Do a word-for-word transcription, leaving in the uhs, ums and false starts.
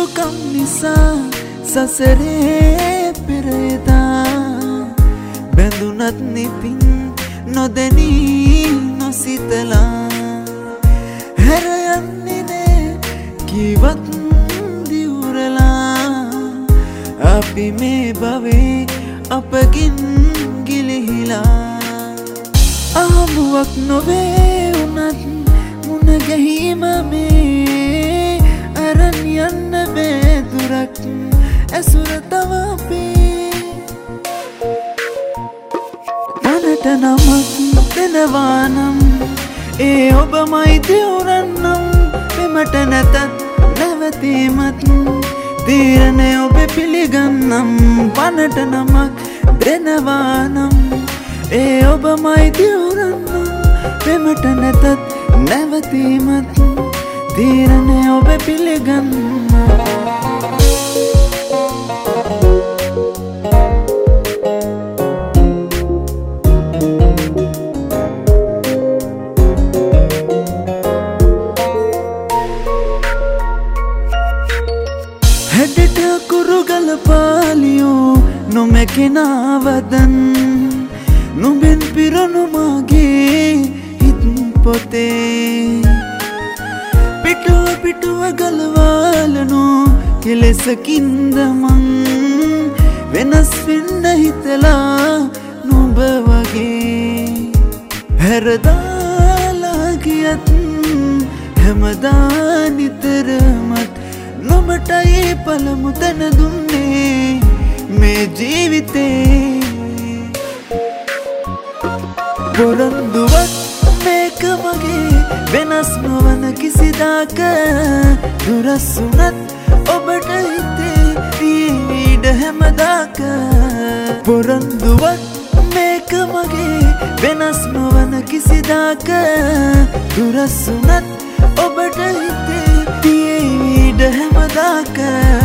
දුකම් නිසා සසරේ පෙරේදා බැඳුනත් නිපින් නොදැනී නොසිතලා හැර යන්නේ නේ කිවත් දිවුරලා අපි මේ භවේ අපකින් ගිලිහිලා අහමුවක් නොවේ උනත් මුණ ගැහිම මේ අරන් යන්න බෑ දුරක් ඇසුර තව අපේ මනට නමක් දෙනවා නම් ඒ ඔබමයි දිවුරන්නම් පෙමට නැතත් නැවතීමත් තීරණය ඔබ පිළිගන්නම් පනට නමක් දෙනවා නම් ඒ ඔබමයි දිවුරන්නම් පෙමට නැතත් නැවතීමත් තීරණය ඔබ පිළිගන්නම් හැඩට කුරුගල පාලියෝ නොමැකෙනවදන් නුඹෙන් පිරුණු මගේ හිත් පොතේ පිටුව පිටුව ගලවාලනෝ කෙලෙසකින්ද මං වෙනස් වෙන්න හිතලා නුඹ වගේ හැරදාලා ගියත් හැමදා නිතරමත් නොබටයි පළමු තැන දුන්නේ මේ ජීවිතේ පොරොන්දුවක් මේක මගේ වෙනස් නොවන කිසිදාක දුරස් වුණත් ඔබට හිතේ ඊඩ හැමදාක පොරොන්දුවක් මේක මගේ වෙනස් නොවන කිසිදාක දුරස් වුණත් ඔබට හිතේ ඊඩ හැමදාක